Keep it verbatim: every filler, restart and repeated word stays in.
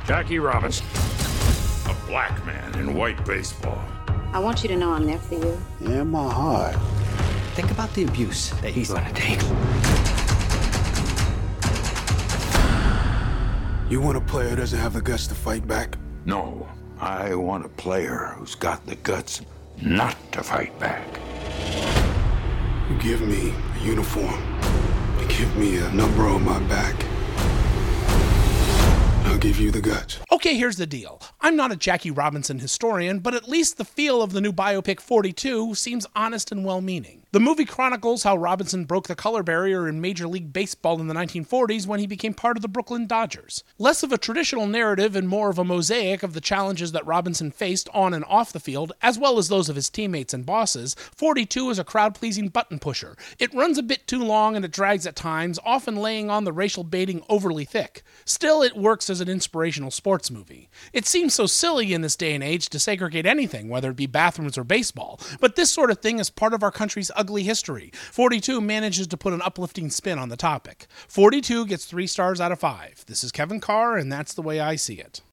Jackie Robinson. A black man in white baseball. I want you to know I'm there for you. In my heart. Think about the abuse that he's gonna take. You want a player who doesn't have the guts to fight back? No, I want a player who's got the guts not to fight back. You give me a uniform. You give me a number on my back. I'll give you the guts. Okay, here's the deal. I'm not a Jackie Robinson historian, but at least the feel of the new biopic forty-two seems honest and well-meaning. The movie chronicles how Robinson broke the color barrier in Major League Baseball in the nineteen forties when he became part of the Brooklyn Dodgers. Less of a traditional narrative and more of a mosaic of the challenges that Robinson faced on and off the field, as well as those of his teammates and bosses, forty-two is a crowd-pleasing button pusher. It runs a bit too long and it drags at times, often laying on the racial baiting overly thick. Still, it works as an inspirational sports movie. It seems so silly in this day and age to segregate anything, whether it be bathrooms or baseball, but this sort of thing is part of our country's ugly history. forty-two manages to put an uplifting spin on the topic. forty-two gets three stars out of five. This is Kevin Carr, and that's the way I see it.